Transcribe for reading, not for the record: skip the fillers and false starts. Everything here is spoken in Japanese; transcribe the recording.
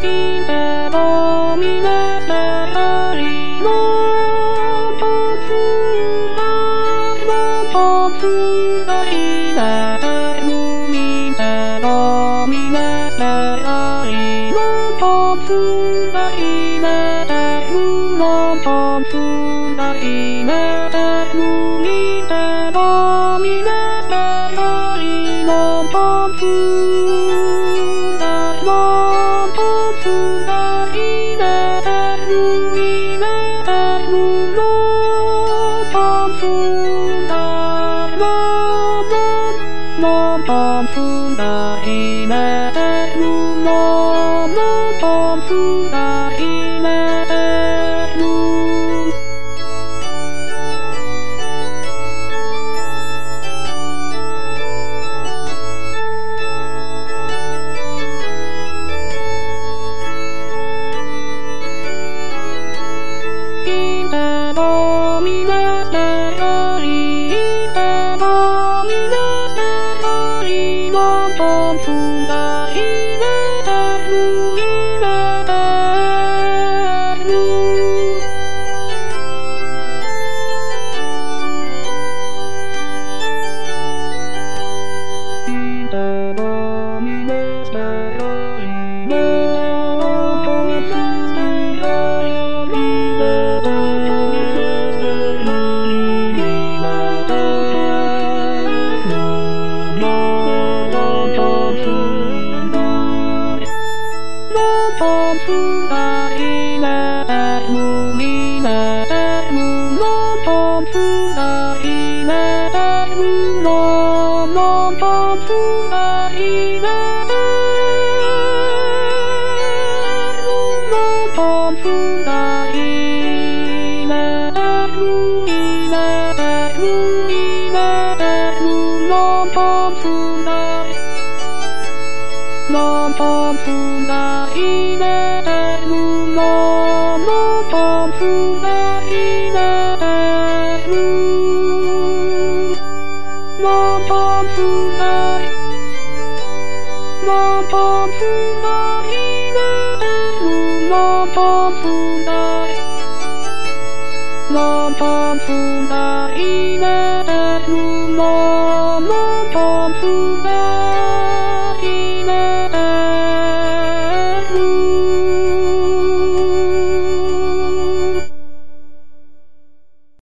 今の皆さんのポツナのポツナ今の皆の皆さんのポツナ今のポツナ今の皆の皆さんのポツナのポツナ今の皆のポツナのポツナ今のポツナ今の今の皆さん今の皆さんのポツナ今の今の今の皆さんのポツポツナ今の皆さんのポツナ今のポツナ今のポツナ今の皆さんのポツナのポツナ今のポツナ今のポツナのポツナ今のポツナのポツナ今のポツナ